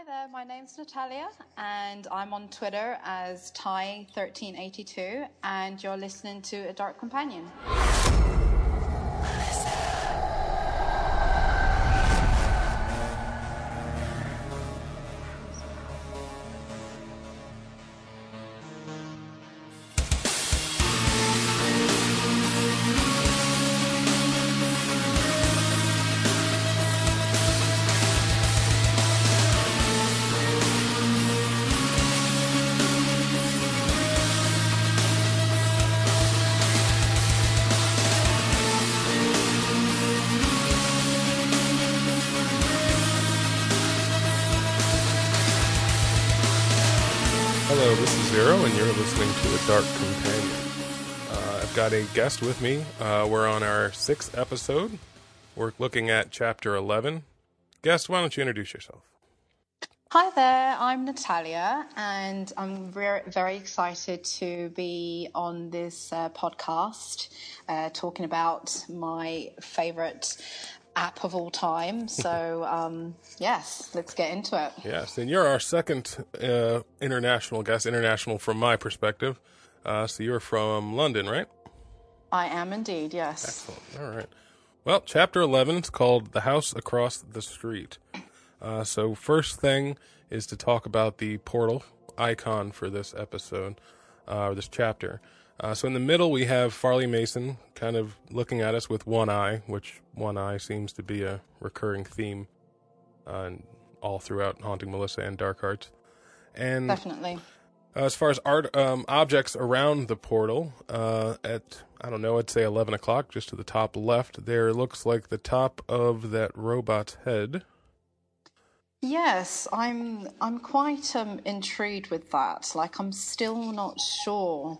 Hi there, my name's Natalia, and I'm on Twitter as Ty1382, and you're listening to A Dark Companion. Hello, this is Zero, and you're listening to A Dark Companion. I've got a guest with me. We're on our 6th episode. We're looking at Chapter 11. Guest, why don't you introduce yourself? Hi there, I'm Natalia, and I'm very excited to be on this podcast talking about my favorite app of all time. So, yes, let's get into it. Yes, and you're our second international guest, international from my perspective. So you're from London, right? I am indeed, yes. Excellent. All right. Well, Chapter 11 is called The House Across the Street. So first thing is to talk about the portal icon for this episode, or this chapter. So in the middle we have Farley Mason kind of looking at us with one eye, which one eye seems to be a recurring theme all throughout Haunting Melissa and Dark Hearts. And Definitely. As far as objects around the portal, at, I don't know, I'd say 11 o'clock, just to the top left, there looks like the top of that robot's head. Yes, I'm quite intrigued with that. Like, I'm still not sure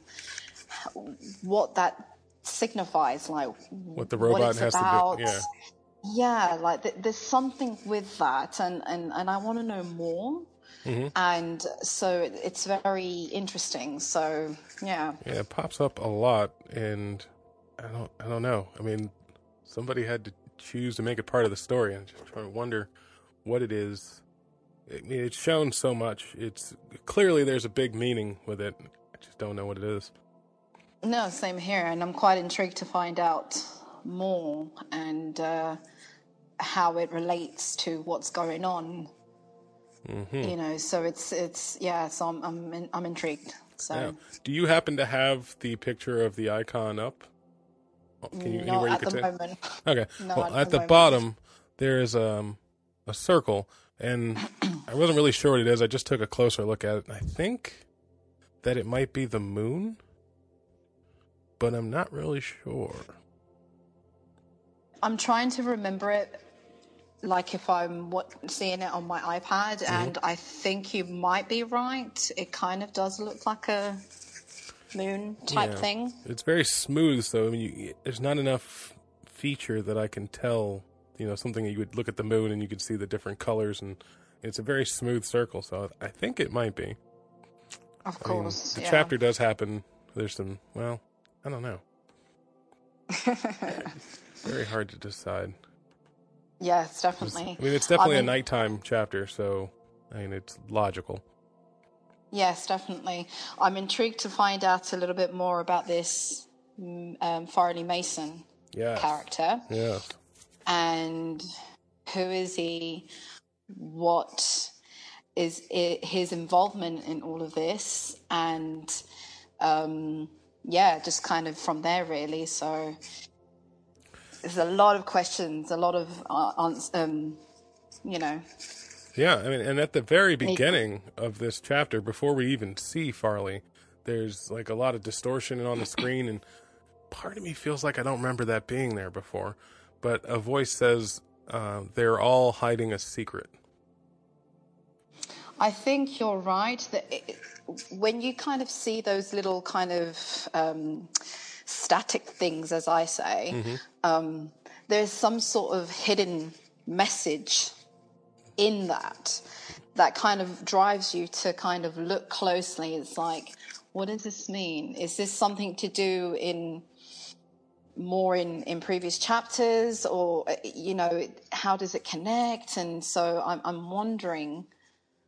what that signifies. Like, What the robot what it's has about. to do. Yeah. Yeah, like there's something with that, and I want to know more. Mm-hmm. And so it's very interesting. So yeah. Yeah, it pops up a lot, and I don't know. I mean, somebody had to choose to make it part of the story, and just trying to wonder what it is. I mean, it's shown so much. It's clearly there's a big meaning with it. I just don't know what it is. No, same here, and I'm quite intrigued to find out more and how it relates to what's going on. Mm-hmm. You know, so it's yeah. So I'm intrigued. So yeah. Do you happen to have the picture of the icon up? Can you not anywhere you at could the say? moment. Okay. No, Well, at at the moment. bottom there is a circle, and I wasn't really sure what it is. I just took a closer look at it, and I think that it might be the moon, but I'm not really sure. I'm trying to remember it, like if I'm seeing it on my iPad, and I think you might be right. It kind of does look like a moon type thing. It's very smooth, so I mean, there's not enough feature that I can tell. You know, something you would look at the moon and you could see the different colors, and it's a very smooth circle. So I think it might be. Of course, the chapter does happen. There's some. Well, I don't know. Very hard to decide. Yes, definitely. I mean, it's definitely a nighttime chapter, so I mean, it's logical. Yes, definitely. I'm intrigued to find out a little bit more about this Farley Mason character. Yes. And who is he? What is his involvement in all of this? And just kind of from there, really. So there's a lot of questions, a lot of Yeah, I mean, and at the very beginning of this chapter, before we even see Farley, there's like a lot of distortion on the screen, and part of me feels like I don't remember that being there before. But a voice says they're all hiding a secret. I think you're right that when you kind of see those little kind of static things, as I say, there's some sort of hidden message in that kind of drives you to kind of look closely. It's like, what does this mean? Is this something to do in previous chapters, or how does it connect? And so I'm wondering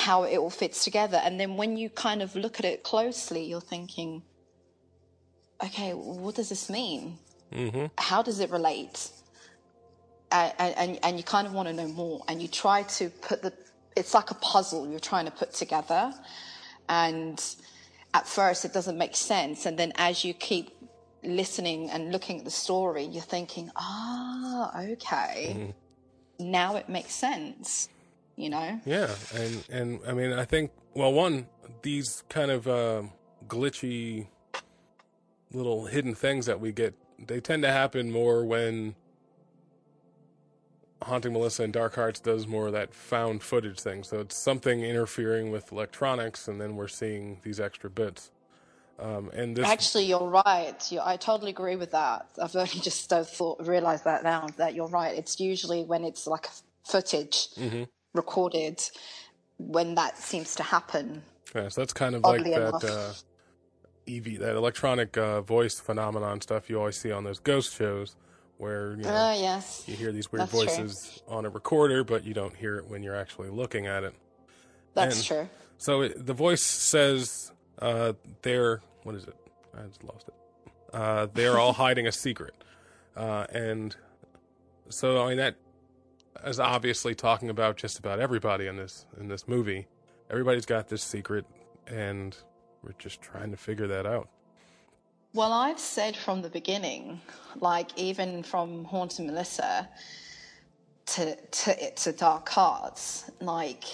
how it all fits together. And then when you kind of look at it closely, you're thinking, okay, what does this mean? Mm-hmm. How does it relate? And you kind of want to know more, and you try to it's like a puzzle you're trying to put together, and at first it doesn't make sense, and then as you keep listening and looking at the story, you're thinking, okay, now it makes sense, you know? Yeah, and I mean, I think, well, one, these kind of glitchy little hidden things that we get, they tend to happen more when Haunting Melissa and Dark Hearts does more of that found footage thing. So it's something interfering with electronics, and then we're seeing these extra bits. And this, Actually, you're right. I totally agree with that. I've only just realized that now, that you're right. It's usually when it's like footage recorded when that seems to happen. yeah, so that's kind of like Oddly that enough. that electronic voice phenomenon stuff you always see on those ghost shows, where you know Yes, you hear these weird that's voices on a recorder, but you don't hear it when you're actually looking at it. That's true. So the voice says they're, what is it? I just lost it. They're all hiding a secret, and so I mean that is obviously talking about just about everybody in this movie. Everybody's got this secret, and we're just trying to figure that out. Well, I've said from the beginning, like even from Haunting Melissa to Dark Hearts, like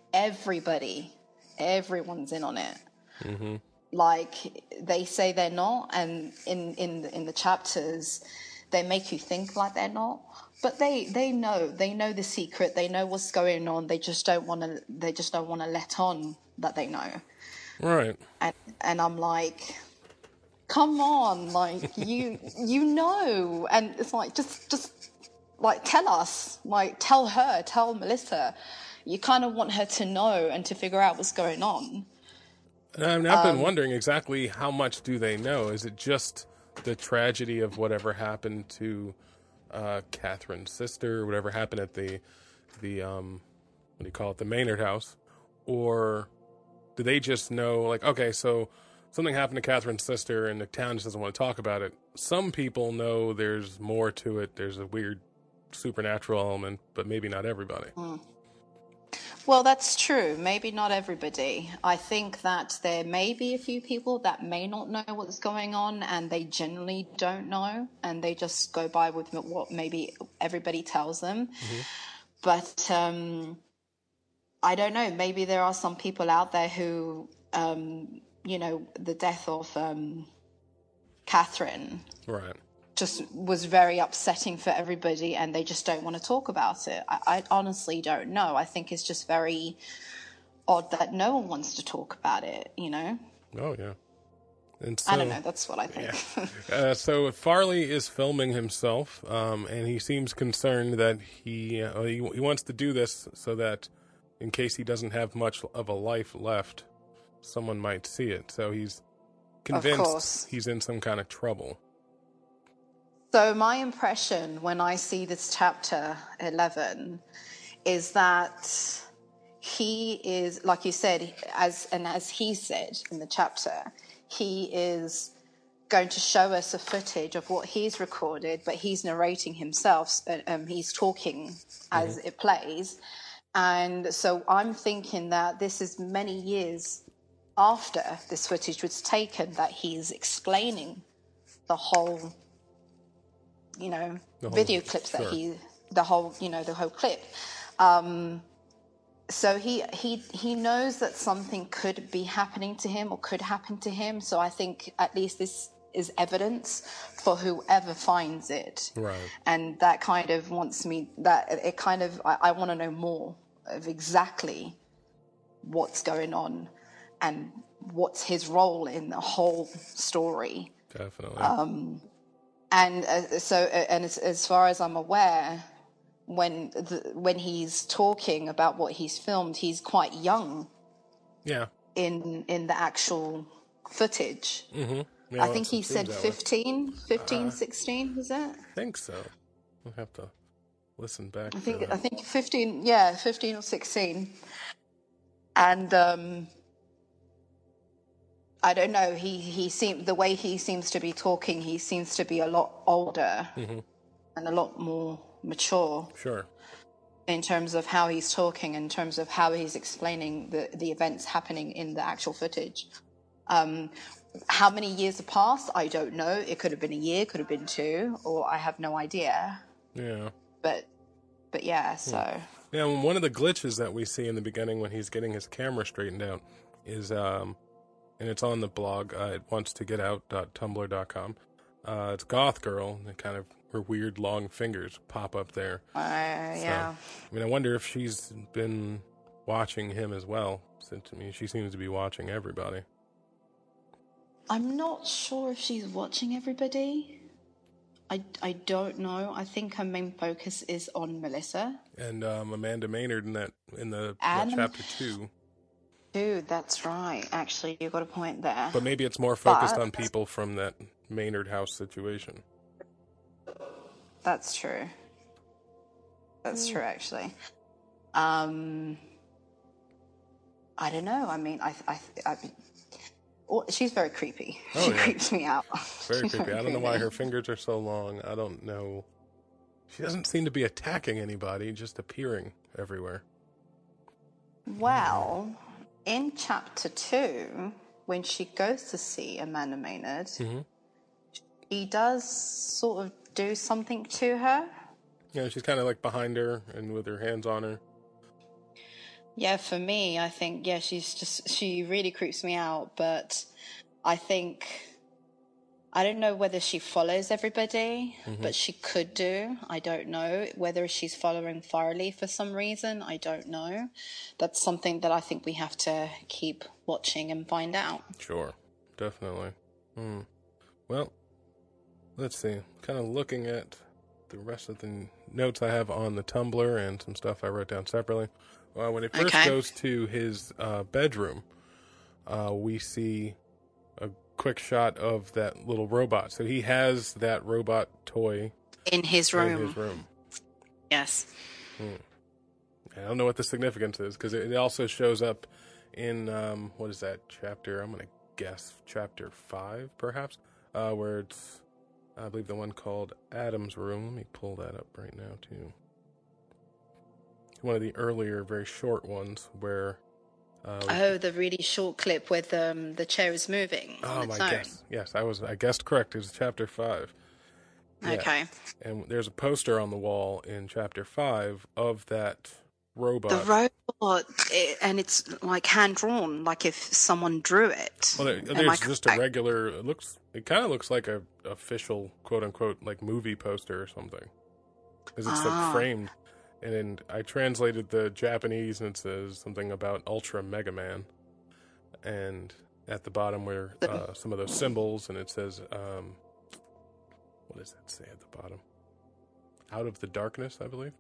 everyone's in on it. Mm-hmm. Like they say they're not, and in the chapters, they make you think like they're not. But they know the secret. They know what's going on. They just don't want to let on that they know. Right. And I'm like, come on, like you know, and it's like just like tell us, like tell Melissa. You kind of want her to know and to figure out what's going on. And I mean, I've been wondering exactly how much do they know? Is it just the tragedy of whatever happened to Catherine's sister, or whatever happened at the what do you call it, the Maynard house, or do they just know, like, okay, so something happened to Catherine's sister and the town just doesn't want to talk about it? Some people know there's more to it. There's a weird supernatural element, but maybe not everybody. Well, that's true. Maybe not everybody. I think that there may be a few people that may not know what's going on, and they generally don't know, and they just go by with what maybe everybody tells them. Mm-hmm. But I don't know. Maybe there are some people out there who, the death of Catherine. Right. Just was very upsetting for everybody, and they just don't want to talk about it. I honestly don't know. I think it's just very odd that no one wants to talk about it, you know? Oh, yeah. And so, I don't know. That's what I think. Yeah. So Farley is filming himself, and he seems concerned that he wants to do this so that in case he doesn't have much of a life left, someone might see it. So he's convinced he's in some kind of trouble. So my impression when I see this chapter 11 is that he is, like you said, as he said in the chapter, he is going to show us a footage of what he's recorded, but he's narrating himself. He's talking as it plays. And so I'm thinking that this is many years after this footage was taken that he's explaining the whole video clips that the whole clip. So he knows that something could be happening to him or could happen to him. So I think at least this is evidence for whoever finds it. Right. And that kind of wants me, I want to know more of exactly what's going on and what's his role in the whole story. Definitely. And as far as I'm aware, when he's talking about what he's filmed, he's quite young. Yeah. In the actual footage. Mm-hmm. Yeah, I think he said 15, 16, was it? I think so. We'll have to listen back. I think 15, 15 or 16. And I don't know. The way he seems to be talking, he seems to be a lot older and a lot more mature. Sure. In terms of how he's talking, in terms of how he's explaining the events happening in the actual footage. How many years have passed? I don't know. It could have been a year, could have been 2, or I have no idea. Yeah. But yeah, so. Yeah, and one of the glitches that we see in the beginning when he's getting his camera straightened out is, and it's on the blog, it wantstogetout.tumblr.com. It's Goth Girl, and kind of her weird long fingers pop up there. Yeah. I mean, I wonder if she's been watching him as well, since, I mean, she seems to be watching everybody. I'm not sure if she's watching everybody. I don't know. I think her main focus is on Melissa. And Amanda Maynard in the chapter 2. Dude, that's right. Actually, you got a point there. But maybe it's more focused on people from that Maynard house situation. That's true. That's true, actually. I don't know. I mean, she's very creepy. She creeps me out. Very creepy. I don't know why her fingers are so long. I don't know. She doesn't seem to be attacking anybody, just appearing everywhere. Well, in chapter 2, when she goes to see Amanda Maynard, he does sort of do something to her. Yeah, she's kind of like behind her and with her hands on her. Yeah, for me, I think, she really creeps me out, but I don't know whether she follows everybody, but she could do. I don't know. Whether she's following Farley for some reason, I don't know. That's something that I think we have to keep watching and find out. Sure, definitely. Well, let's see. Kind of looking at the rest of the notes I have on the Tumblr and some stuff I wrote down separately. When it first goes to his bedroom, we see a quick shot of that little robot. So he has that robot toy in his room. Yes. I don't know what the significance is, because it also shows up in, what is that chapter? I'm going to guess chapter 5, perhaps, where it's, I believe, the one called Adam's Room. Let me pull that up right now, too. One of the earlier, very short ones where... the really short clip where the chair is moving on its own. Yes, I guessed correct. It was chapter 5. Yeah. Okay. And there's a poster on the wall in chapter 5 of that robot. The robot, and it's like hand-drawn, like if someone drew it. Well, there's just a regular... It kind of looks like a official, quote-unquote, like movie poster or something. Because it's like framed. And I translated the Japanese, and it says something about Ultra Mega Man. And at the bottom were some of those symbols, and it says, what does that say at the bottom? Out of the Darkness, I believe.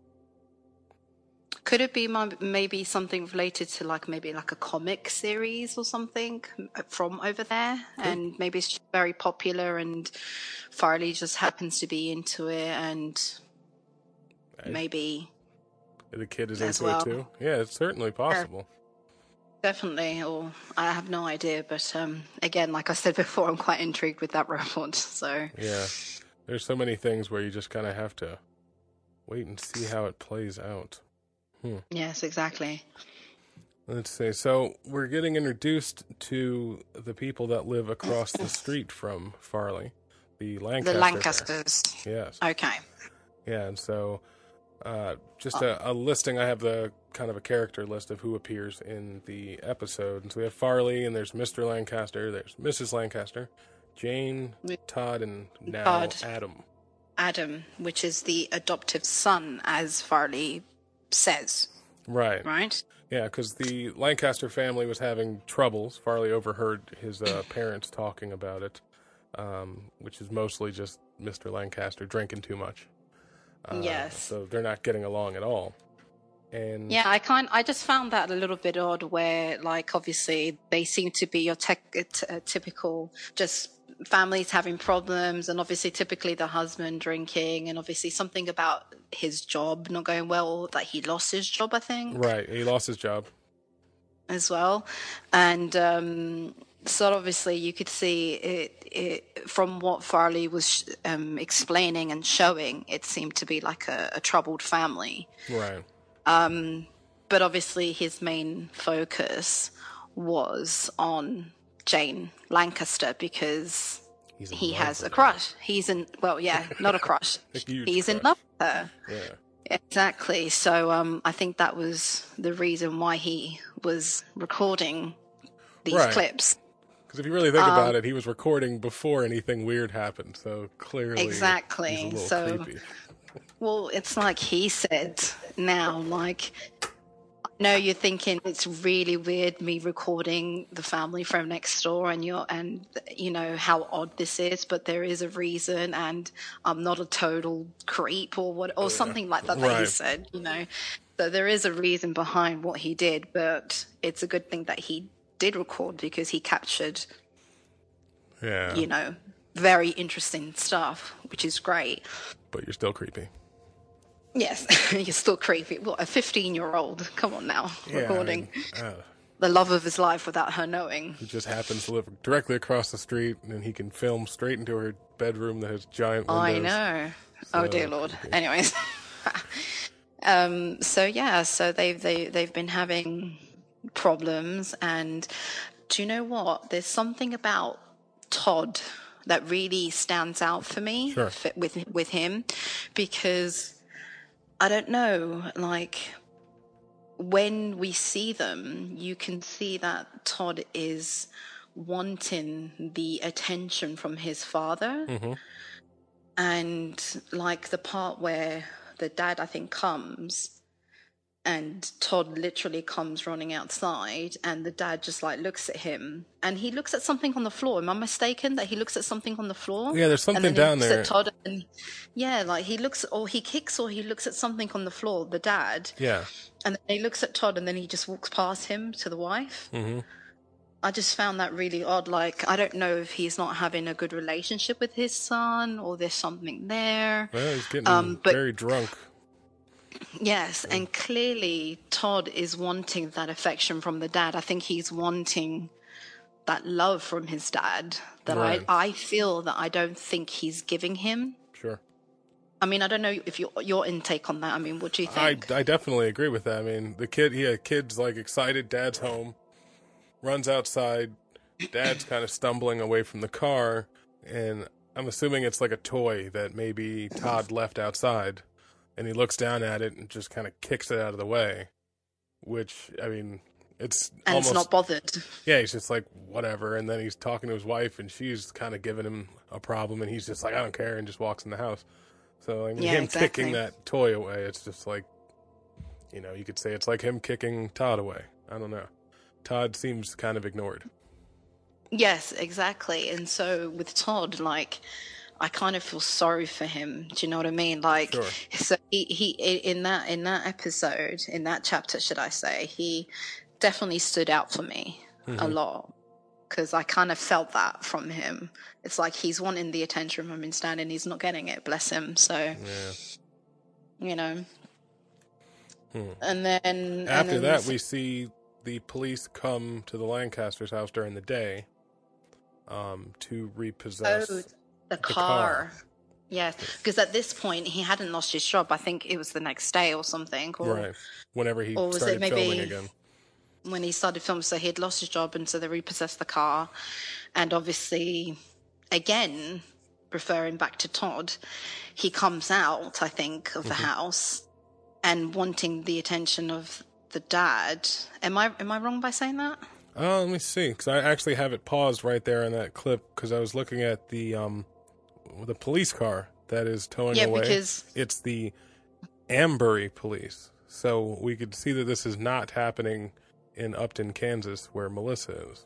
Could it be maybe something related to maybe a comic series or something from over there? And maybe it's just very popular, and Farley just happens to be into it, and maybe... The kid is into it too? Yeah, it's certainly possible. Definitely, or I have no idea, but again, like I said before, I'm quite intrigued with that robot, so... Yeah, there's so many things where you just kind of have to wait and see how it plays out. Yes, exactly. Let's see, so we're getting introduced to the people that live across the street from Farley, the Lancasters. Yes. Okay. Yeah, and so... just a listing. I have the kind of a character list of who appears in the episode. And so we have Farley, and there's Mr. Lancaster, there's Mrs. Lancaster, Jane, Todd, and now Adam. Adam, which is the adoptive son, as Farley says. Right. Right? Yeah, because the Lancaster family was having troubles. Farley overheard his parents talking about it, which is mostly just Mr. Lancaster drinking too much. Yes. So they're not getting along at all. And yeah, I just found that a little bit odd where, obviously they seem to be your typical just families having problems, and obviously typically the husband drinking, and obviously something about his job not going well, that he lost his job, I think. Right, he lost his job. as well. And so obviously you could see it from what Farley was explaining and showing, it seemed to be like a troubled family. Right. But obviously his main focus was on Jane Lancaster because he has a crush. Not a crush. He's crush. in love with her. Yeah. Exactly. So I think that was the reason why he was recording these clips. Because if you really think about it, he was recording before anything weird happened. So clearly, exactly. He's a little creepy. Well, it's like he said now, like, no, you're thinking it's really weird me recording the family from next door and you know how odd this is, but there is a reason, and I'm not a total creep or something like that he said, you know. So there is a reason behind what he did, but it's a good thing that he did record because he captured you know, very interesting stuff, which is great. But you're still creepy. Yes, you're still creepy. What, a 15-year-old? Come on now, recording the love of his life without her knowing. He just happens to live directly across the street, and he can film straight into her bedroom that has giant windows. I know. So, oh dear Lord. Creepy. Anyways, so they've been having problems, and do you know what? There's something about Todd that really stands out for me with him, because I don't know, like, when we see them, you can see that Todd is wanting the attention from his father. Mm-hmm. And, like, the part where the dad, I think, comes and Todd literally comes running outside, and the dad just, like, looks at him, and he looks at something on the floor. Am I mistaken that he looks at something on the floor? Yeah, there's something down there. At Todd and, like, he looks, or he kicks, or he looks at something on the floor, the dad. Yeah. And then he looks at Todd, and then he just walks past him to the wife. Mm-hmm. I just found that really odd. Like, I don't know if he's not having a good relationship with his son, or there's something there. Well, he's getting very drunk. Yes, and clearly Todd is wanting that affection from the dad. I think he's wanting that love from his dad that I feel that I don't think he's giving him. Sure. I mean, I don't know if your intake on that. I mean, what do you think? I definitely agree with that. I mean, kid's like excited, dad's home, runs outside, dad's kind of stumbling away from the car, and I'm assuming it's like a toy that maybe Todd left outside. And he looks down at it and just kind of kicks it out of the way, which, I mean, it's almost... it's not bothered. Yeah, he's just like, whatever. And then he's talking to his wife, and she's kind of giving him a problem, and he's just like, I don't care, and just walks in the house. So, I mean, kicking that toy away, it's just like, you know, you could say it's like him kicking Todd away. I don't know. Todd seems kind of ignored. Yes, exactly. And so with Todd, like, I kind of feel sorry for him. Do you know what I mean? Like, so he in that episode, in that chapter, should I say, he definitely stood out for me a lot, because I kind of felt that from him. It's like he's wanting the attention from instead, and he's not getting it. Bless him. So, you know. And then after that, we see the police come to the Lancasters' house during the day, to repossess. The car. Yes, because at this point he hadn't lost his job. I think it was the next day or something. Or, whenever he started filming again. When he started filming, so he had lost his job, and so they repossessed the car. And obviously, again, referring back to Todd, he comes out, I think, of the house and wanting the attention of the dad. Am I wrong by saying that? Let me see, because I actually have it paused right there in that clip, because I was looking at the police car that is towing away. Because it's the Ambury police. So we could see that this is not happening in Upton, Kansas, where Melissa is.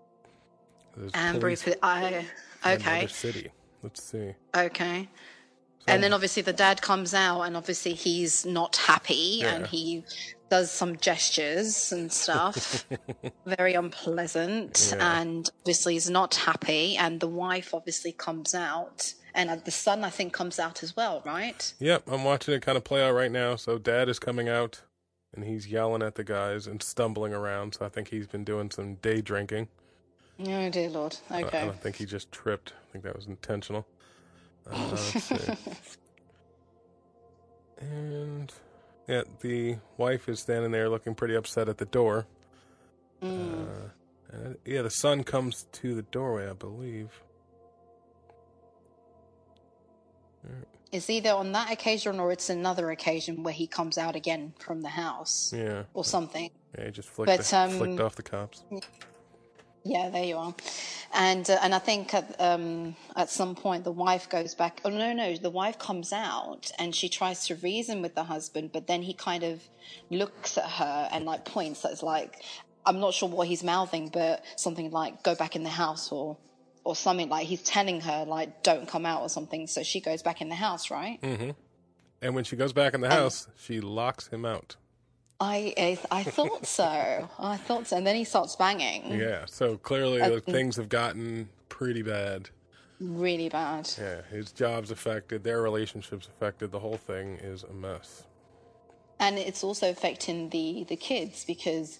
Ambury, okay. Another city. Let's see. Okay. And then obviously the dad comes out, and obviously he's not happy, and he does some gestures and stuff. Very unpleasant. And obviously he's not happy, and the wife obviously comes out, and the son, I think, comes out as well, right? Yep, I'm watching it kind of play out right now. So dad is coming out and he's yelling at the guys and stumbling around. So I think he's been doing some day drinking. Oh dear Lord. Okay. I don't think he just tripped. I think that was intentional. Let's see. And yeah, the wife is standing there looking pretty upset at the door. And yeah, the son comes to the doorway, I believe. It's either on that occasion or it's another occasion where he comes out again from the house. Yeah. Or something. Yeah, he just flicked off the cops. Yeah, there you are. And I think at some point the wife goes back. Oh, no, the wife comes out and she tries to reason with the husband, but then he kind of looks at her and like points. That's like, I'm not sure what he's mouthing, but something like go back in the house or something, like he's telling her like don't come out or something. So she goes back in the house, right? Mm-hmm. And when she goes back in the house, she locks him out. I thought so. I thought so. And then he starts banging. Yeah, so clearly things have gotten pretty bad. Really bad. Yeah, his job's affected, their relationship's affected, the whole thing is a mess. And it's also affecting the kids because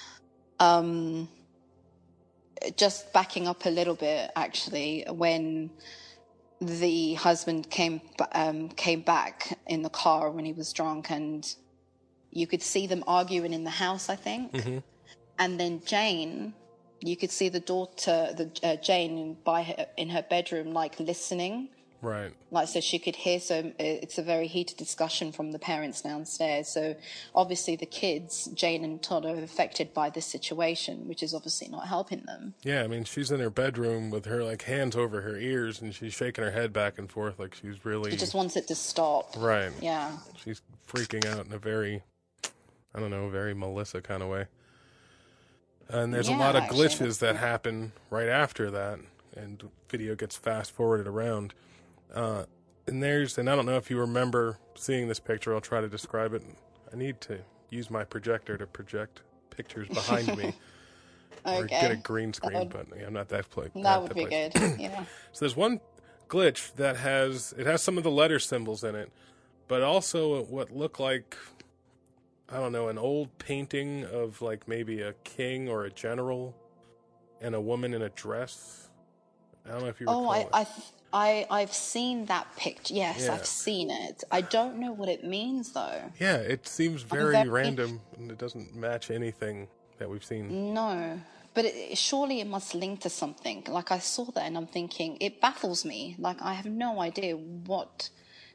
just backing up a little bit, actually, when the husband came back in the car when he was drunk, and you could see them arguing in the house, I think. Mm-hmm. And then Jane, you could see the daughter, Jane, in her bedroom, like listening. Right. Like, so she could hear. So it's a very heated discussion from the parents downstairs. So obviously the kids, Jane and Todd, are affected by this situation, which is obviously not helping them. Yeah, I mean, she's in her bedroom with her like hands over her ears, and she's shaking her head back and forth like she's really. She just wants it to stop. Right. Yeah. She's freaking out in a very, I don't know, very Melissa kind of way. And there's a lot of glitches that happen right after that, and the video gets fast forwarded around. And I don't know if you remember seeing this picture. I'll try to describe it. I need to use my projector to project pictures behind me. Okay. Or get a green screen, but I'm not that place. That would be good, yeah. So there's one glitch that has some of the letter symbols in it, but also what looked like, I don't know, an old painting of like maybe a king or a general and a woman in a dress. I don't know if you recall I've seen that picture. Yes, yeah. I've seen it. I don't know what it means, though. Yeah, it seems very random, and it doesn't match anything that we've seen. No, but surely it must link to something. Like, I saw that, and I'm thinking, it baffles me. Like, I have no idea what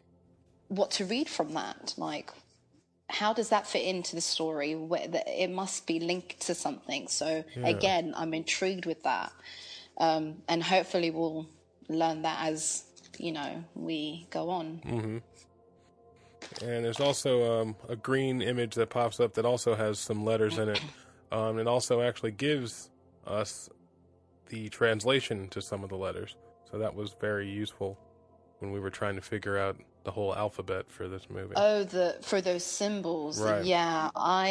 to read from that. Like, how does that fit into the story? It must be linked to something. So, again, I'm intrigued with that. And hopefully we'll learn that as, we go on. Mm-hmm. And there's also a green image that pops up that also has some letters in it. It also actually gives us the translation to some of the letters. So that was very useful when we were trying to figure out the whole alphabet for this movie. Oh, for those symbols. Right. Yeah,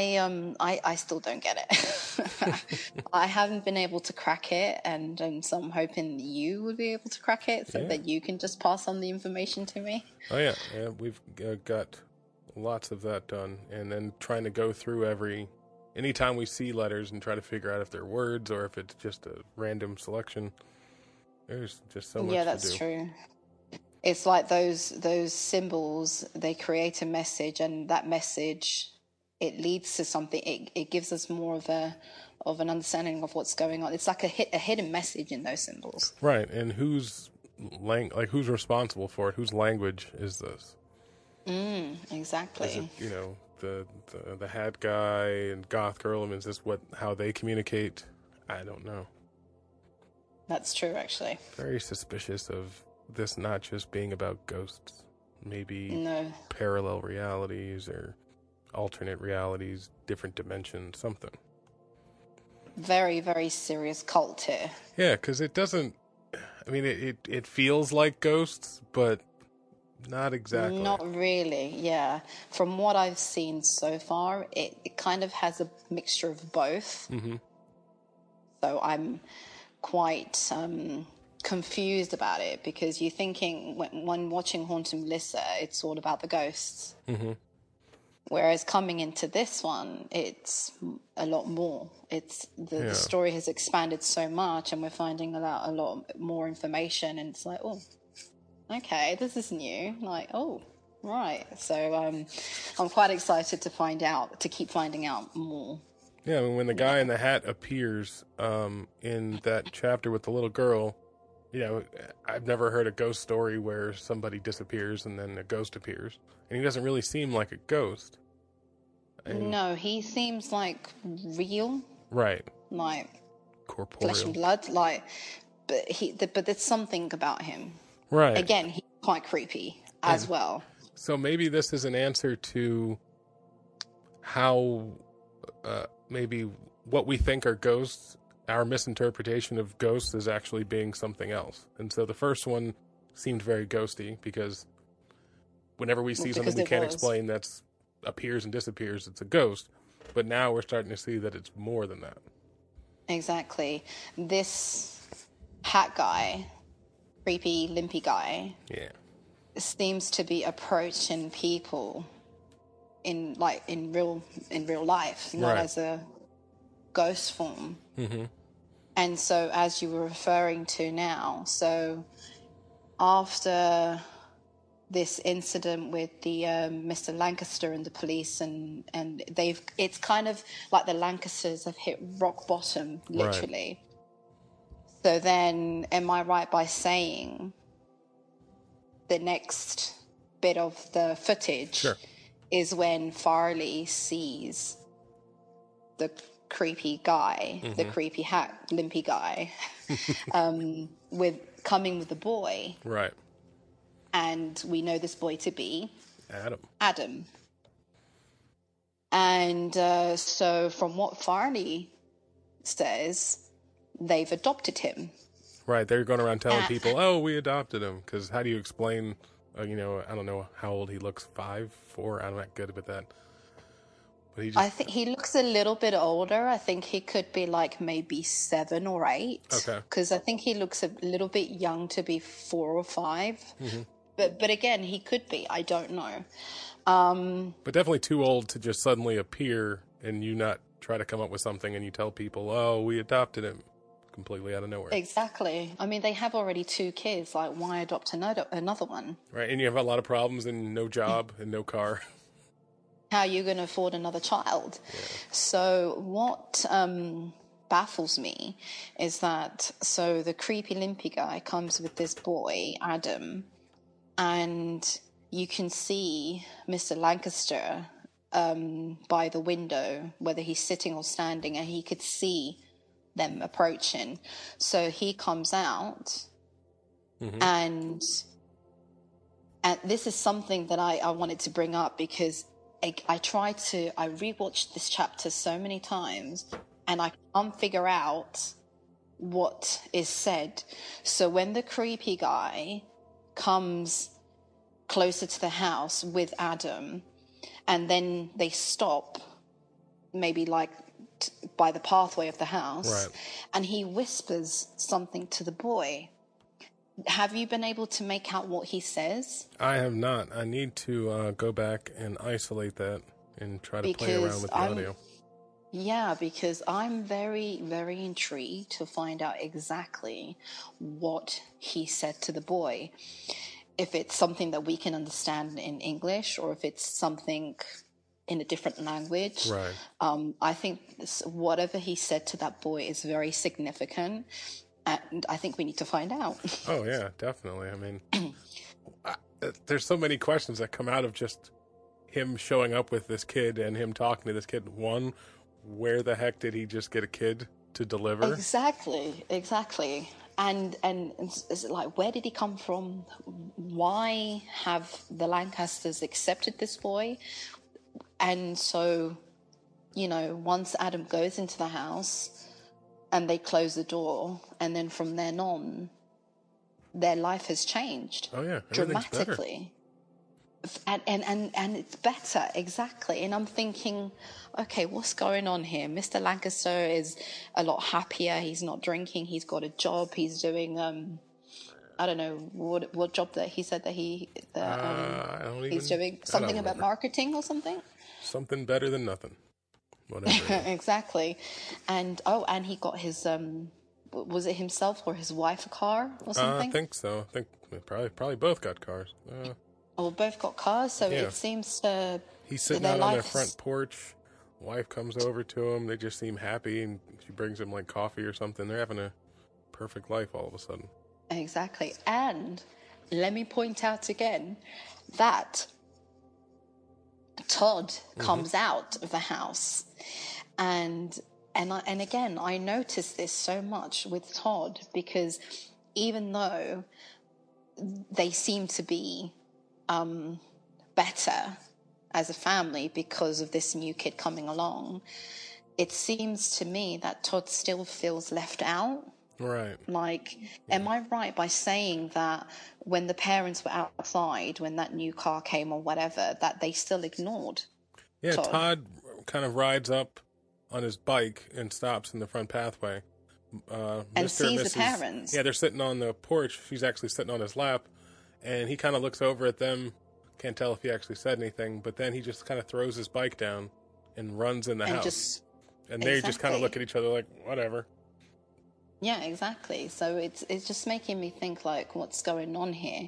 I still don't get it. I haven't been able to crack it, and so I'm hoping you would be able to crack it so that you can just pass on the information to me. Oh yeah, we've got lots of that done, and then trying to go through anytime we see letters and try to figure out if they're words or if it's just a random selection. There's just so much to do. Yeah, that's true. It's like those symbols, they create a message, and that message, it leads to something. It gives us more of an understanding of what's going on. It's like a hidden message in those symbols. Right, and who's responsible for it? Whose language is this? Exactly. Is it, the hat guy and goth girl? I mean, is this how they communicate? I don't know. That's true, actually. Very suspicious of this not just being about ghosts, maybe parallel realities or alternate realities, different dimensions, something. Very, very serious cult here. Yeah, because it doesn't, I mean, it feels like ghosts, but not exactly. Not really, yeah. From what I've seen so far, it kind of has a mixture of both. Mm-hmm. So I'm quite confused about it, because you're thinking when watching Haunting Melissa, it's all about the ghosts. Mm-hmm. Whereas coming into this one, it's a lot more. It's the story has expanded so much, and we're finding a lot more information. And it's like, oh, okay, this is new. Like, oh, right. So I'm quite excited to keep finding out more. Yeah, I mean, when the guy in the hat appears in that chapter with the little girl, I've never heard a ghost story where somebody disappears and then a ghost appears. And he doesn't really seem like a ghost. No, he seems like real. Right. Like corporeal. Flesh and blood. But there's something about him. Right. Again, he's quite creepy as well. So maybe this is an answer to how maybe what we think are ghosts, our misinterpretation of ghosts is actually being something else. And so the first one seemed very ghosty because whenever we see something we can't explain that's appears and disappears, it's a ghost. But now we're starting to see that it's more than that. Exactly. This hat guy, creepy, limpy guy, seems to be approaching people in real life, not as a ghost form. Mm-hmm. And so, as you were referring to now, so after this incident with the Mr. Lancaster and the police, and it's kind of like the Lancasters have hit rock bottom, literally. Right. So then, am I right by saying the next bit of the footage is when Farley sees the creepy guy, the creepy hat, limpy guy, coming with the boy. Right. And we know this boy to be Adam. And so from what Farley says, they've adopted him. Right. They're going around telling people, oh, we adopted him. Because how do you explain, I don't know how old he looks, 5, 4? I'm not good with that. But I think he looks a little bit older. I think he could be like maybe 7 or 8. Okay. Because I think he looks a little bit young to be 4 or 5. Mm-hmm. But again, he could be. I don't know. But definitely too old to just suddenly appear and you not try to come up with something and you tell people, oh, we adopted him completely out of nowhere. Exactly. I mean, they have already 2 kids. Like, why adopt another one? Right. And you have a lot of problems and no job and no car. How are you going to afford another child? Yeah. So what baffles me is that, so the creepy limpy guy comes with this boy, Adam, and you can see Mr. Lancaster by the window, whether he's sitting or standing, and he could see them approaching. So he comes out, and this is something that I wanted to bring up because I rewatched this chapter so many times, and I can't figure out what is said. So when the creepy guy comes closer to the house with Adam, and then they stop maybe like by the pathway of the house, right, and he whispers something to the boy. Have you been able to make out what he says? I have not. I need to go back and isolate that and try to play around with the audio. Yeah, because I'm very, very intrigued to find out exactly what he said to the boy. If it's something that we can understand in English or if it's something in a different language. Right. I think whatever he said to that boy is very significant. And I think we need to find out. Oh, yeah, definitely. I mean, there's so many questions that come out of just him showing up with this kid and him talking to this kid. One, where the heck did he just get a kid to deliver? Exactly. And it's like, where did he come from? Why have the Lancasters accepted this boy? And so, once Adam goes into the house and they close the door, and then from then on, their life has changed. Oh yeah, dramatically. And it's better, exactly. And I'm thinking, okay, what's going on here? Mr. Lancaster is a lot happier. He's not drinking. He's got a job. He's doing I don't know what job that he said that he's doing something about marketing or something. something better than nothing. Whatever it is. Exactly. And and he got his was it himself or his wife a car or I something? think so. I think they probably both got cars. Or both got cars, so Yeah. it seems He's sitting their out on their lives front porch. Wife comes over to him. They just seem happy, and she brings him like coffee or something. They're having a perfect life all of a sudden. exactly. And let me point out again that Todd comes out of the house, and and again I notice this so much with Todd, because even though they seem to be better as a family because of this new kid coming along, it seems to me that Todd still feels left out. Right. Like, am I right by saying that when the parents were outside, when that new car came or whatever, that they still ignored Yeah, Todd Todd kind of rides up on his bike and stops in the front pathway. and Mr. and sees the Mrs. parents? Yeah, they're sitting on the porch. She's actually sitting on his lap, and he kind of looks over at them. Can't tell if he actually said anything, but then he just kind of throws his bike down and runs in the And house. just, And they just kind of exactly. look at each other like, whatever. Yeah, exactly. So it's just making me think, like, what's going on here?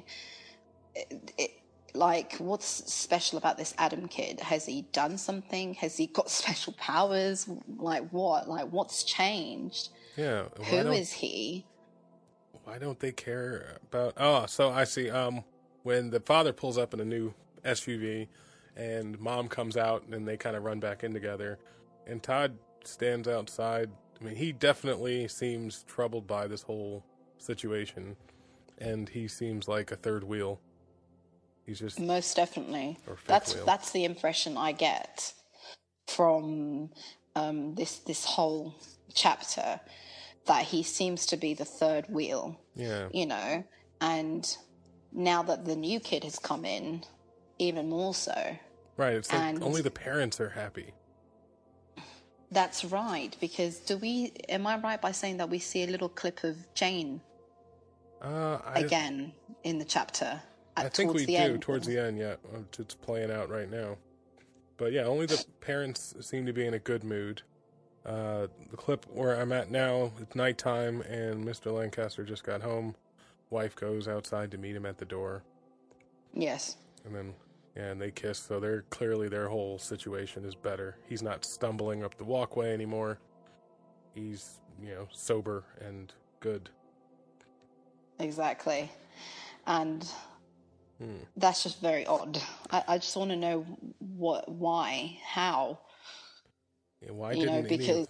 Like, what's special about this Adam kid? Has he done something? Has he got special powers? Like what? Like, what's changed? Yeah. Who is he? Why don't they care about? Oh, so I see. When the father pulls up in a new SUV, and mom comes out, and they kind of run back in together, and Todd stands outside. I mean, he definitely seems troubled by this whole situation, and he seems like a third wheel. He's just Most definitely. or fifth wheel. That's the impression I get from this whole chapter, that he seems to be the third wheel. Yeah. You know, and now that the new kid has come in, even more so. Right. It's like And only the parents are happy. that's right, because am I right by saying that we see a little clip of Jane again in the chapter? I think we do end. towards the end. Yeah, it's playing out right now. But yeah, only the parents seem to be in a good mood. The clip where I'm at now, it's nighttime, and Mr. Lancaster just got home. Wife goes outside to meet him at the door, Yes. and then and they kiss. So they're clearly their whole situation is better. He's not stumbling up the walkway anymore. He's sober and good. Exactly. And that's just very odd. I just want to know why, how. Yeah, why didn't because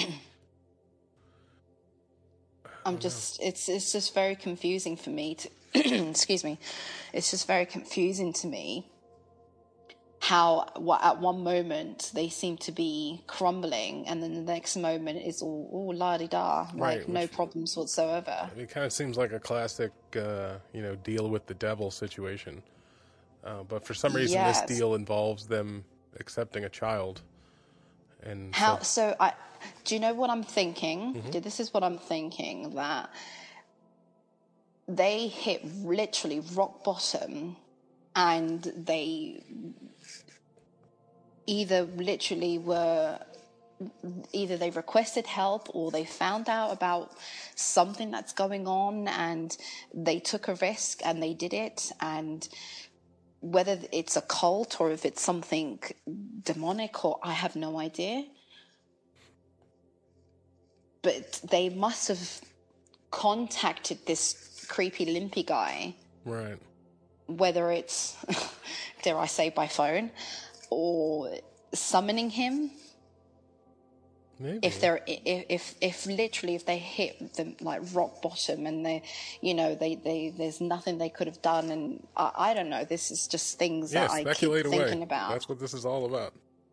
it's just very confusing for me to, excuse me, it's just very confusing to me how at one moment they seem to be crumbling, and then the next moment it's all la-di-da, like Right, no problems whatsoever. It kind of seems like a classic, deal with the devil situation. But for some reason, this Yes. deal involves them accepting a child. And Do you know what I'm thinking? This is what I'm thinking, that they hit literally rock bottom, and they either they requested help, or they found out about something that's going on and they took a risk and they did it. And whether it's a cult or if it's something demonic, or I have no idea, but they must have contacted this creepy limpy guy, right. whether it's dare I say by phone, or summoning him. Maybe. If literally if they hit the like rock bottom, and they there's nothing they could have done, and I don't know, this is just things that I keep thinking about. That's what this is all about.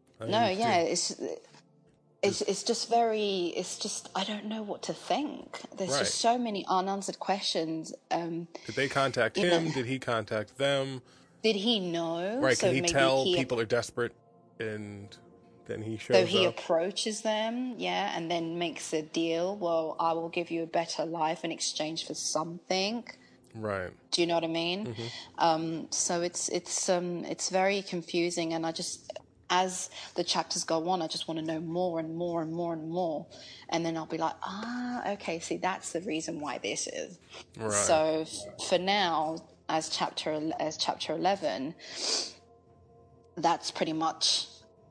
It's just I don't know what to think. There's just so many unanswered questions. Did they contact him? Did he contact them? Did he know? Right, so can he maybe tell people are desperate, and then he shows So he up? approaches them, and then makes a deal. Well, I will give you a better life in exchange for something. Right. Do you know what I mean? So it's very confusing, and as the chapters go on, I just want to know more and more and more and more. And then I'll be like, okay, see, that's the reason why this is. Right. So for now, as chapter 11, that's pretty much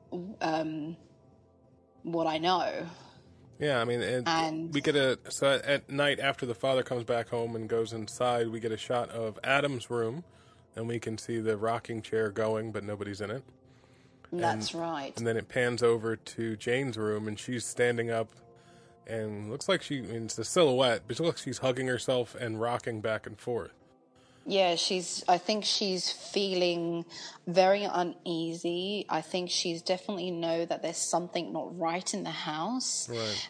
what I know. Yeah, I mean, And we get so at night after the father comes back home and goes inside, we get a shot of Adam's room, and we can see the rocking chair going, but nobody's in it. that's right. And then it pans over to Jane's room, and she's standing up, and looks like it's a silhouette, but it looks like she's hugging herself and rocking back and forth. Yeah, I think she's feeling very uneasy. I think she's definitely know that there's something not right in the house. Right.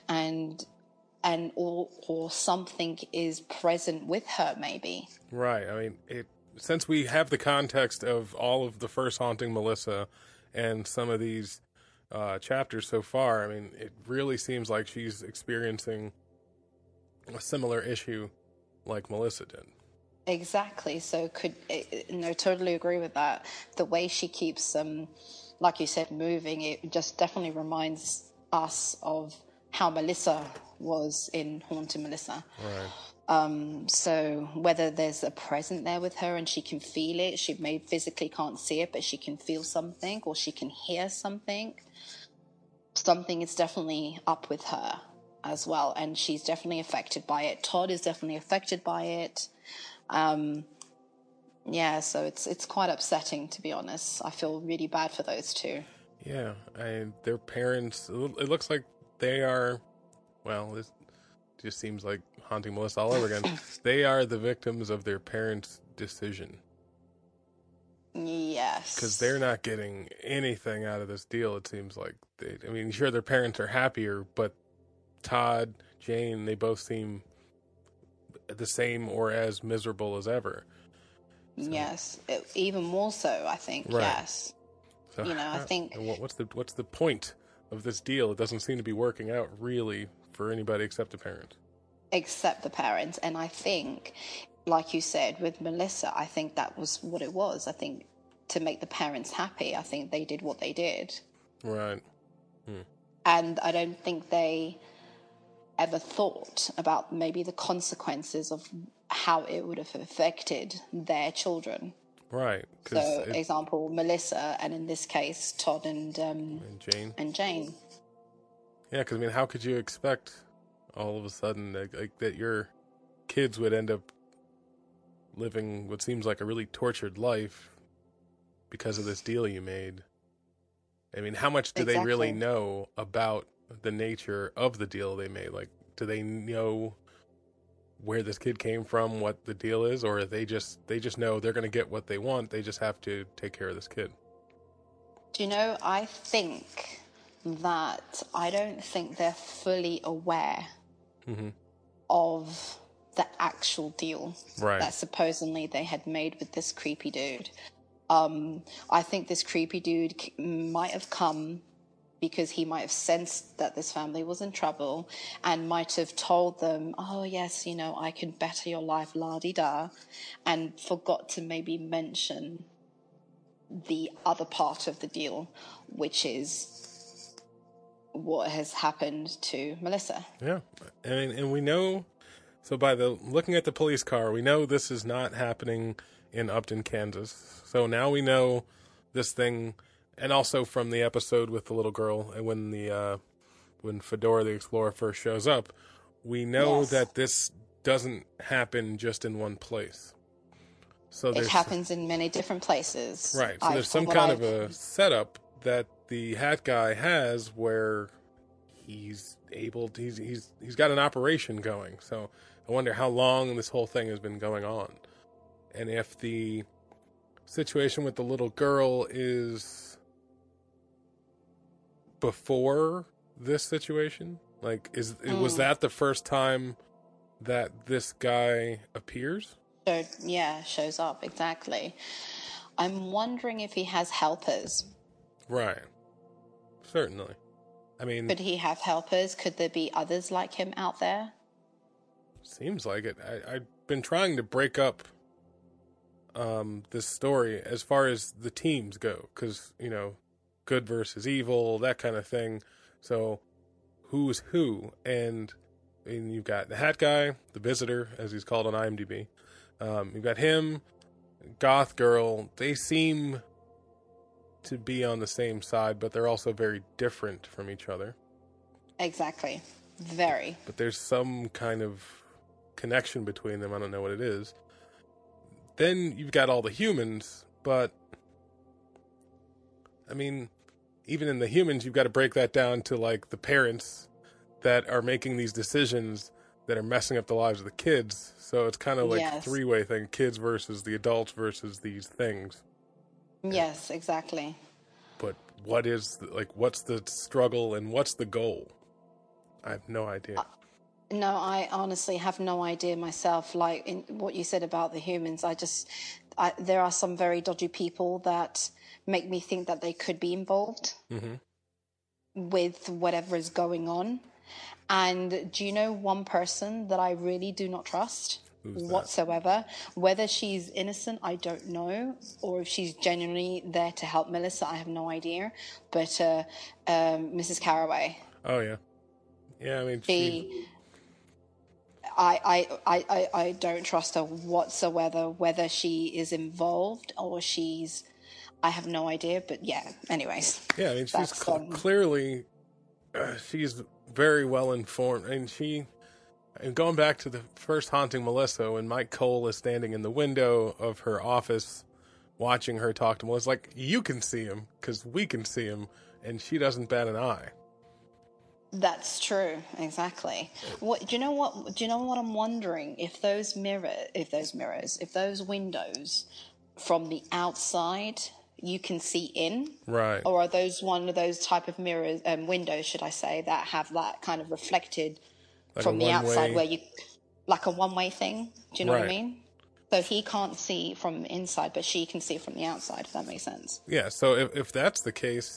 Or something is present with her, maybe. Right. I mean, since we have the context of all of the first Haunting Melissa and some of these chapters so far, I mean, it really seems like she's experiencing a similar issue like Melissa did. Exactly. So totally agree with that. The way she keeps, like you said, moving, it just definitely reminds us of how Melissa was in Haunted Melissa. Right. So whether there's a present there with her and she can feel it, she may physically can't see it, but she can feel something, or she can hear something. Something is definitely up with her as well, and she's definitely affected by it. Todd is definitely affected by it. Yeah, so it's quite upsetting, to be honest. I feel really bad for those two. Yeah, their parents, it looks like they are, well, this just seems like Haunting Melissa all over again. They are the victims of their parents' decision. Yes. Because they're not getting anything out of this deal, it seems like. Sure, their parents are happier, but Todd, Jane, they both seem the same or as miserable as ever. So, yes, even more so, I think. Right. Yes. So I think. What's the point of this deal? It doesn't seem to be working out really for anybody except the parents. Except the parents, and I think, like you said, with Melissa, I think that was what it was. I think to make the parents happy, I think they did what they did. Right. And I don't think they ever thought about maybe the consequences of how it would have affected their children. Right. So, example, Melissa, and in this case, Todd and Jane. Yeah, because how could you expect all of a sudden that your kids would end up living what seems like a really tortured life because of this deal you made? I mean, how much do they really know about the nature of the deal they made? Like, do they know where this kid came from, what the deal is, or they just know they're going to get what they want, they just have to take care of this kid? Do you know, I think that I don't think they're fully aware of the actual deal that supposedly they had made with this creepy dude. I think this creepy dude might have come because he might have sensed that this family was in trouble and might have told them, oh, yes, I can better your life, la-di-da, and forgot to maybe mention the other part of the deal, which is what has happened to Melissa. Yeah. And we know, so by looking at the police car, we know this is not happening in Upton, Kansas. So now we know this thing, and also from the episode with the little girl, and when Fedora the Explorer first shows up, we know that this doesn't happen just in one place. So it happens in many different places. Right. So there's some kind of a setup that the hat guy has where he's got an operation going. So I wonder how long this whole thing has been going on. And if the situation with the little girl is before this situation, like was that the first time that this guy appears? Shows up, exactly. I'm wondering if he has helpers. Right. Certainly. I mean, could he have helpers? Could there be others like him out there? Seems like it. I've been trying to break up this story as far as the teams go, because good versus evil, that kind of thing. So who's who? And you've got the hat guy, the visitor, as he's called on IMDb. You've got him, goth girl. They seem to be on the same side, but they're also very different from each other. Exactly. Very. But there's some kind of connection between them. I don't know what it is. Then you've got all the humans, but I mean, even in the humans, you've got to break that down to like the parents that are making these decisions that are messing up the lives of the kids. So it's kind of like a three-way thing: kids versus the adults versus these things. Yes, exactly. But what's the struggle and what's the goal? I have no idea. No, I honestly have no idea myself. Like in what you said about the humans, there are some very dodgy people that make me think that they could be involved with whatever is going on. And do you know one person that I really do not trust whatsoever? Whether she's innocent, I don't know, or if she's genuinely there to help Melissa, I have no idea. But Mrs. Carraway. Oh yeah, yeah. I mean, I don't trust her whatsoever. Whether she is involved or I have no idea. But yeah. Anyways. Yeah, I mean, she's clearly she's very well informed, and going back to the first Haunting Melissa, when Mike Cole is standing in the window of her office watching her talk to Melissa, like, you can see him because we can see him, and she doesn't bat an eye. That's true, exactly. Do you know what I'm wondering? If those windows from the outside you can see in, right? Or are those one of those type of mirrors, windows, should I say, that have that kind of reflected like from the outside, where you, like a one-way thing? Do you know what I mean? So he can't see from inside, but she can see from the outside. If that makes sense. Yeah. So if that's the case,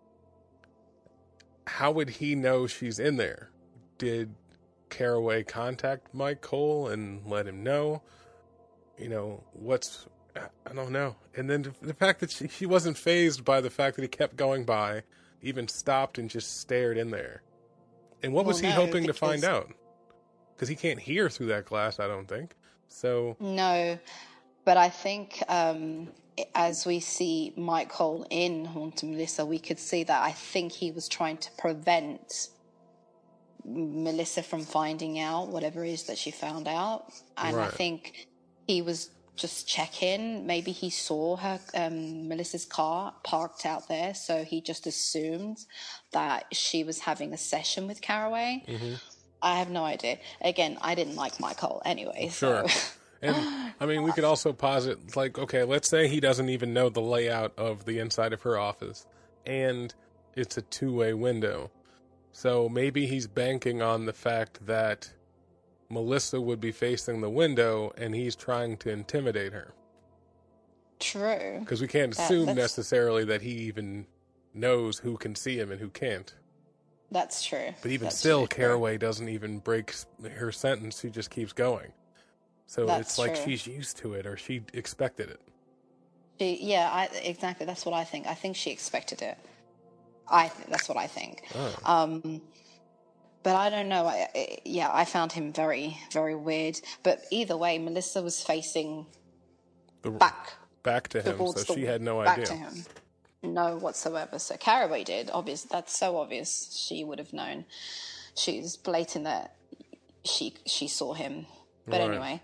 how would he know she's in there? Did Carraway contact Mike Cole and let him know? You know, I don't know. And then the fact that she wasn't fazed by the fact that he kept going by, even stopped and just stared in there. And what was he hoping to find out? Because he can't hear through that glass, I don't think. So no, but I think as we see Mike Cole in Haunting Melissa, we could see that I think he was trying to prevent Melissa from finding out whatever it is that she found out. And I think he was just checking. Maybe he saw her, Melissa's car parked out there, so he just assumed that she was having a session with Carraway. I have no idea. Again, I didn't like Mike Cole anyway. Sure. So. And, I mean, we could also posit, like, okay, let's say he doesn't even know the layout of the inside of her office, and it's a two-way window. So maybe he's banking on the fact that Melissa would be facing the window, and he's trying to intimidate her. True. Because we can't assume necessarily that he even knows who can see him and who can't. That's true. But even still, Carraway doesn't even break her sentence. She just keeps going. So it's like she's used to it, or she expected it. Exactly. That's what I think. I think she expected it. That's what I think. Oh. But I don't know. I found him very, very weird. But either way, Melissa was facing back to him, so she had no idea. Back to him. No whatsoever. So Carraway did. Obvious. That's so obvious. She would have known. She's blatant that she saw him. But anyway.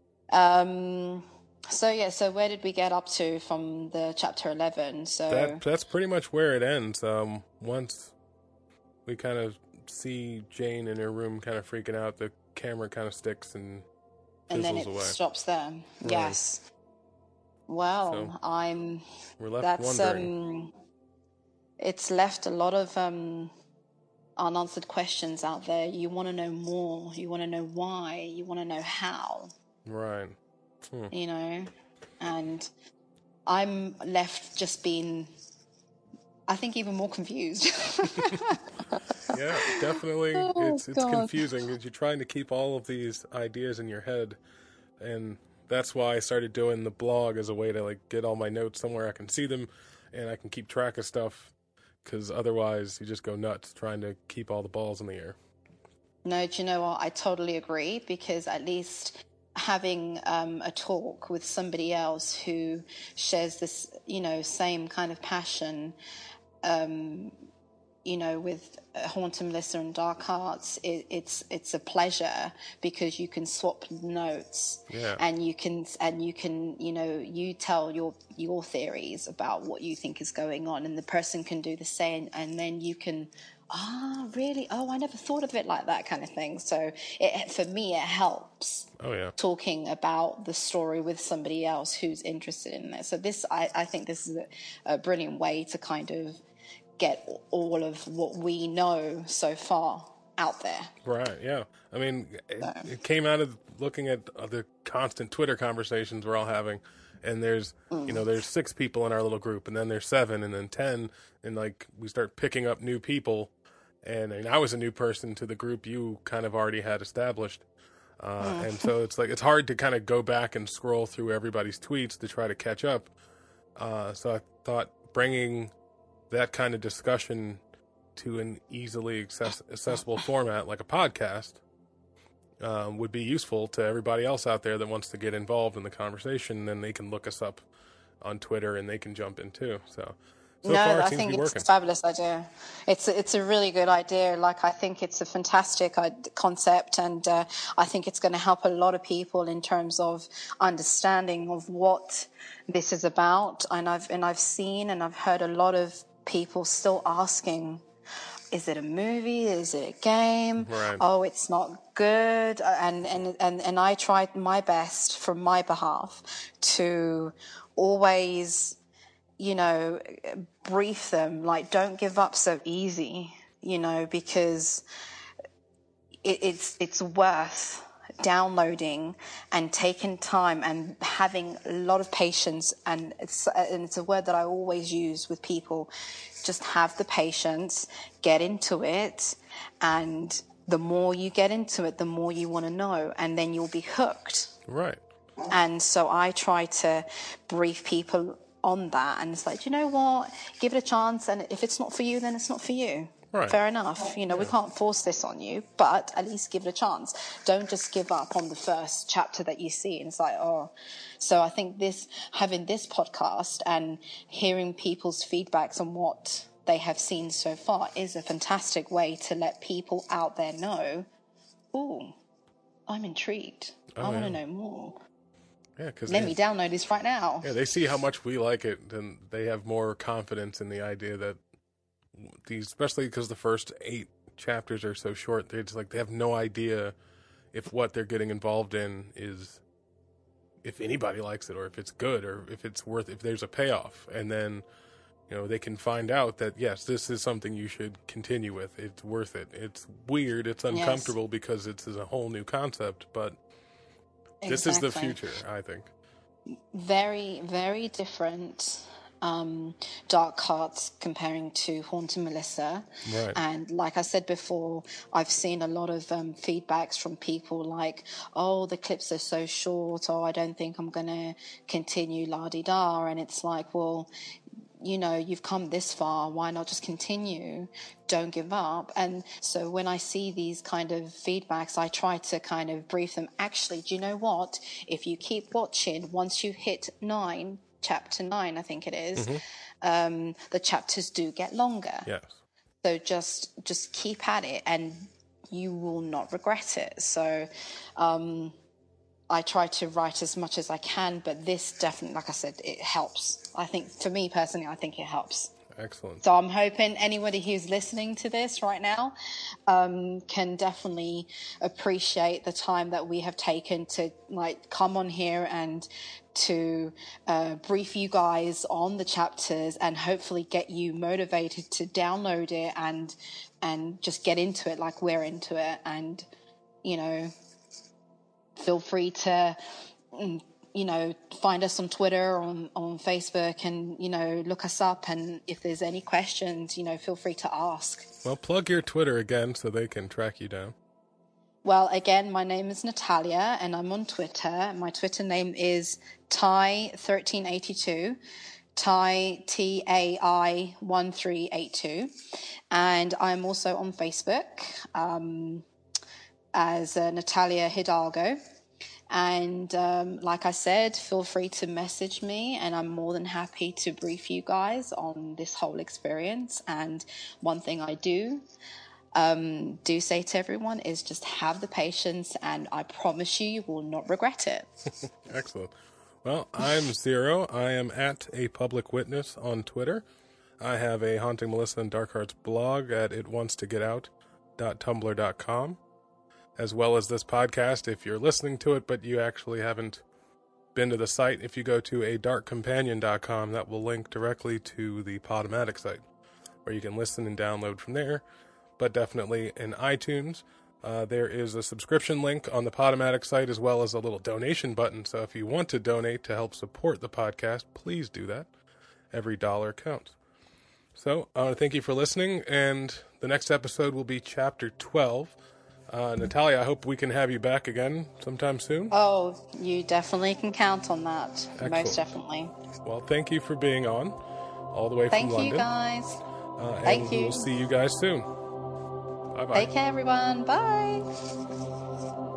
So where did we get up to from the chapter 11? So that's pretty much where it ends. Once we kind of see Jane in her room kind of freaking out, the camera kind of sticks and then it stops there. Right. Yes. Well, so we're left wondering. It's left a lot of unanswered questions out there. You want to know more. You want to know why. You want to know how. Right. You know, and I'm left just being, I think, even more confused. Yeah, definitely. It's confusing because you're trying to keep all of these ideas in your head, and that's why I started doing the blog as a way to like get all my notes somewhere I can see them, and I can keep track of stuff because otherwise you just go nuts trying to keep all the balls in the air. No, do you know what? I totally agree, because at least having a talk with somebody else who shares this, same kind of passion, with Haunted Melissa and Dark Arts, it's a pleasure, because you can swap notes, and you can you tell your theories about what you think is going on, and the person can do the same, and then you can, really? Oh, I never thought of it like that, kind of thing. So for me, it helps. Oh yeah. Talking about the story with somebody else who's interested in it. So I think this is a brilliant way to kind of get all of what we know so far out there. Right, yeah. I mean, it came out of looking at the constant Twitter conversations we're all having, and there's, there's 6 people in our little group, and then there's 7, and then 10, and like we start picking up new people, and I was a new person to the group you kind of already had established. And so it's hard to kind of go back and scroll through everybody's tweets to try to catch up. So I thought bringing that kind of discussion to an easily accessible format like a podcast would be useful to everybody else out there that wants to get involved in the conversation. Then they can look us up on Twitter and they can jump in too. So far it seems to be working. It's a fabulous idea. It's a really good idea. Like, I think it's a fantastic concept, and I think it's going to help a lot of people in terms of understanding of what this is about. And I've seen and I've heard a lot of people still asking, is it a movie? Is it a game? Right. Oh, it's not good. And I tried my best from my behalf to always, brief them, like, don't give up so easy, because it's worth downloading and taking time and having a lot of patience. And it's a word that I always use with people. Just have the patience, get into it, and the more you get into it, the more you want to know, and then you'll be hooked. Right. And so I try to brief people on that, and it's like, you know what, give it a chance, and if it's not for you, then it's not for you. Right. Fair enough. We can't force this on you, but at least give it a chance. Don't just give up on the first chapter that you see. And it's like, oh. So I think having this podcast and hearing people's feedbacks on what they have seen so far is a fantastic way to let people out there know, oh, I'm intrigued. I want to know more. Yeah, because let me download this right now. Yeah, they see how much we like it, and they have more confidence in the idea that especially because the first 8 chapters are so short, they have no idea if what they're getting involved in is, if anybody likes it, or if it's good, or if it's worth, if there's a payoff. And then, they can find out that, yes, this is something you should continue with. It's worth it. It's weird. It's uncomfortable because it's a whole new concept, but this is the future, I think. Very, very different Dark Arts comparing to Haunted Melissa. Right. And like I said before, I've seen a lot of feedbacks from people like, oh, the clips are so short, or I don't think I'm going to continue la-di-da. And it's like, well, you've come this far, why not just continue? Don't give up. And so when I see these kind of feedbacks, I try to kind of brief them. Actually, do you know what? If you keep watching, once you hit chapter 9, I think it is, the chapters do get longer. Yes. So just keep at it, and you will not regret it. So I try to write as much as I can, but this definitely, like I said, it helps. I think, for me personally, I think it helps. Excellent. So I'm hoping anybody who's listening to this right now can definitely appreciate the time that we have taken to come on here and to brief you guys on the chapters, and hopefully get you motivated to download it and just get into it like we're into it. And, feel free to find us on Twitter, on Facebook, and, look us up. And if there's any questions, feel free to ask. Well, plug your Twitter again so they can track you down. Well, again, my name is Natalia, and I'm on Twitter. My Twitter name is Ty1382. Tai, TAI 1382. And I'm also on Facebook as Natalia Hidalgo. And like I said, feel free to message me, and I'm more than happy to brief you guys on this whole experience. And one thing I do say to everyone is just have the patience, and I promise you, you will not regret it. Excellent. Well, I'm Zero. I am at A Public Witness on Twitter. I have a Haunting Melissa and Dark Hearts blog at itwantstogetout.tumblr.com, as well as this podcast. If you're listening to it, but you actually haven't been to the site, if you go to adarkcompanion.com, that will link directly to the Podomatic site, where you can listen and download from there. But definitely in iTunes, there is a subscription link on the Podomatic site, as well as a little donation button. So if you want to donate to help support the podcast, please do that. Every dollar counts. So I want to thank you for listening, and the next episode will be Chapter 12. Natalia, I hope we can have you back again sometime soon. Oh, you definitely can count on that. Excellent. Most definitely. Well, thank you for being on, all the way from London. Thank you, guys. Thank you. We'll see you guys soon. Bye-bye. Take care, everyone. Bye.